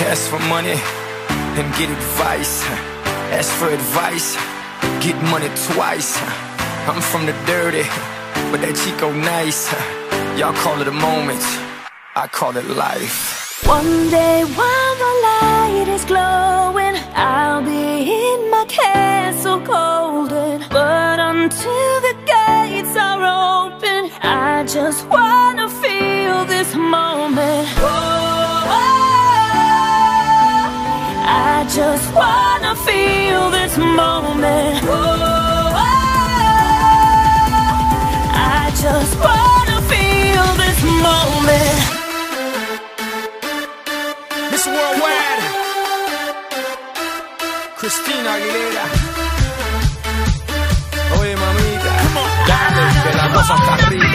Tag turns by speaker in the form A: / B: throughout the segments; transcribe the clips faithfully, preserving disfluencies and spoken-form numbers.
A: Ask for money and get advice. Ask for advice, get money twice. I'm from the dirty, but that Chico nice. Y'all call it a moment, I call it life.
B: One day while the light is glowing, I'll be in my castle golden. But until the gates are open, I just wanna feel this moment. Whoa, I just wanna feel this moment. Whoa, I just wanna feel this moment.
A: Miss Worldwide, Christina Aguilera. Oye mamita, dale, que la cosa está rica.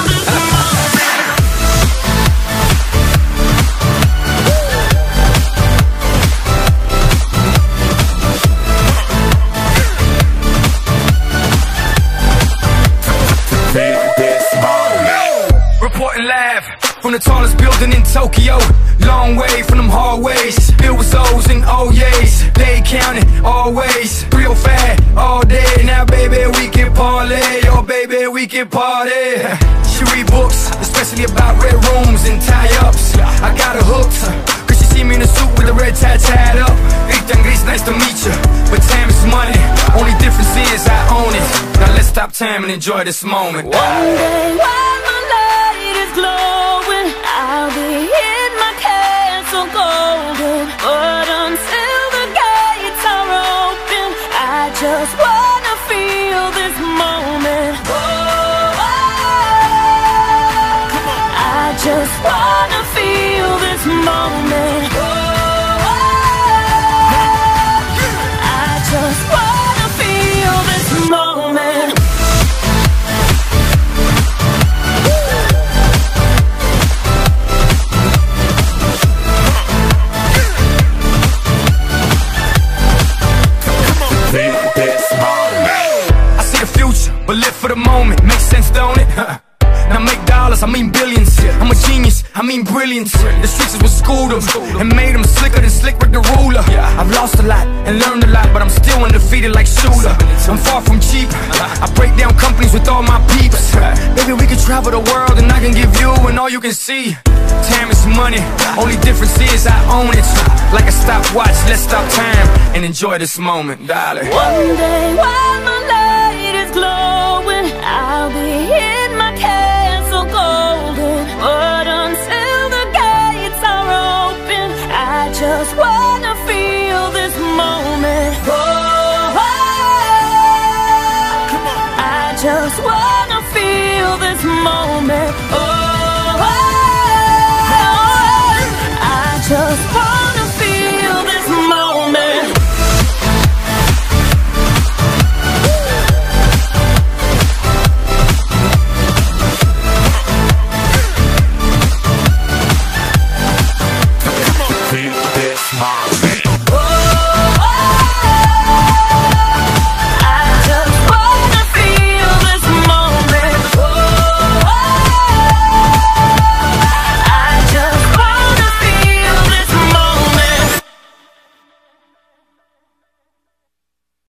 A: Reporting live from the tallest building in Tokyo. Long way from them hallways, filled with O's and O's. They counting always, real fat all day. Now baby we can parlay, oh baby we can party. She read books, especially about red rooms and tie-ups. I got her hooked, cause she see me in a suit with a red tie tied up. Ethan Gris, nice to meet you, but time is money. Only difference is I own it. Now let's stop time and enjoy this moment.
B: One day while the light is glowing, I'll be in my castle golden. But until the gates are open, I just wanna feel this moment. Whoa, I just wanna feel this moment. Whoa, I just wanna feel this moment.
A: But live for the moment, makes sense, don't it? Huh. Now make dollars, I mean billions. I'm a genius, I mean brilliance. The streets is what schooled them and made them slicker than Slick Rick the Ruler. I've lost a lot and learned a lot, but I'm still undefeated like Shooter. I'm far from cheap, I break down companies with all my peeps. Baby, we can travel the world and I can give you and all you can see. Time is money, only difference is I own it. Like a stopwatch, let's stop time and enjoy this moment, darling.
B: One day while my light is glowing, I'll be in my castle golden. But until the gates are open, I just wanna feel this moment. Oh, I just wanna feel this moment. Oh,